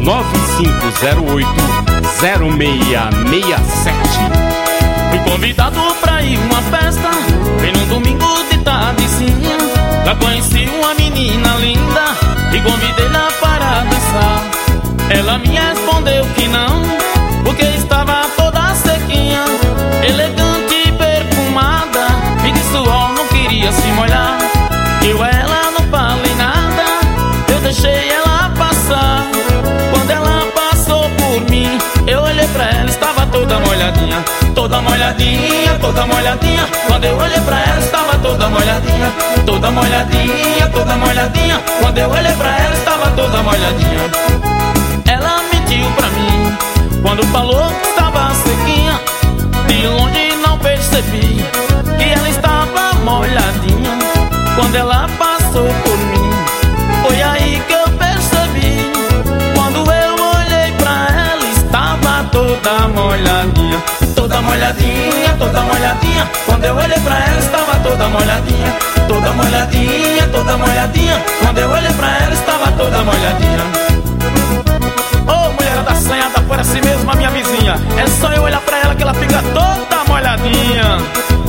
Fui convidado pra ir uma festa, bem num domingo de tardezinha. Já conheci uma menina linda e convidei-la para dançar. Ela me respondeu que não, porque estava toda sequinha, elegante e perfumada, e de suor não queria se molhar. Eu a ela não falei nada, eu deixei ela passar. Quando ela passou por mim, eu olhei pra ela, estava toda molhadinha. Toda molhadinha, toda molhadinha. Quando eu olhei pra ela, estava toda molhadinha. Toda molhadinha, toda molhadinha. Quando eu olhei pra ela, estava toda molhadinha. Ela mentiu pra mim quando falou que estava sequinha. De longe não percebi que ela estava molhadinha. Quando ela passou por mim, foi aí que eu percebi. Quando eu olhei pra ela, estava toda molhadinha. Toda molhadinha, toda molhadinha. Quando eu olhei pra ela, estava toda molhadinha. Toda molhadinha, toda molhadinha. Quando eu olhei pra ela, estava toda molhadinha. Ô, mulherada assanhada, por assim mesmo, a minha vizinha. É só eu olhar pra ela que ela fica toda molhadinha.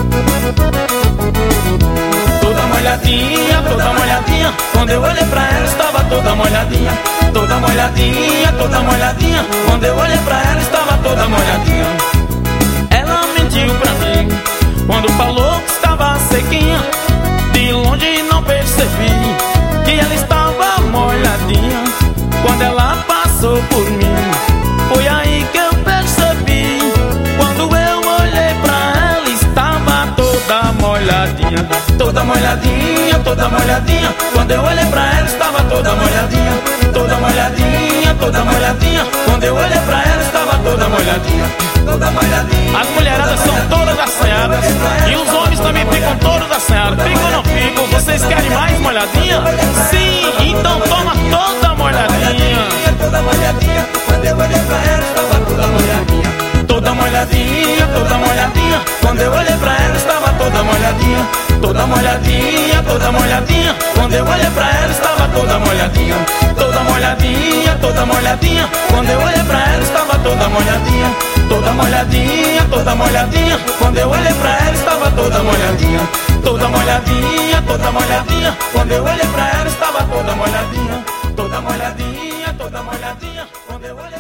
Toda molhadinha, toda molhadinha. Quando eu olhei pra ela, estava toda molhadinha. Toda molhadinha, toda molhadinha. Quando eu olhei pra ela, estava toda molhadinha. Ela mentiu pra mim quando falou que estava sequinha. De longe não percebi que ela estava molhadinha. Quando ela passou por mim, foi aí que eu percebi. Quando eu olhei pra ela, estava toda molhadinha. Toda molhadinha, toda molhadinha. Quando eu olhei pra ela, estava toda molhadinha. Toda molhadinha, toda molhadinha. Quando eu olhei pra ela, estava toda molhadinha. Toda molhadinha. As mulheradas são todas assanhadas e os homens também ficam todos assanhados. Ficam ou não ficam? Vocês querem mais molhadinha? Sim, então toma toda molhadinha. Toda molhadinha. Quando eu olhei pra ela, estava toda molhadinha. Toda molhadinha, toda molhadinha. Quando eu olhei pra ela, estava toda molhadinha. Toda molhadinha, toda molhadinha. Quando eu olhei pra ela, estava toda molhadinha. Toda molhadinha, toda molhadinha. Quando eu olhei pra ela, estava toda molhadinha. Toda molhadinha, toda molhadinha. Quando eu olhei pra ela, estava toda molhadinha. Toda molhadinha, toda molhadinha. Quando eu olhei pra ela, estava toda molhadinha. Toda molhadinha, toda molhadinha. Quando eu olhei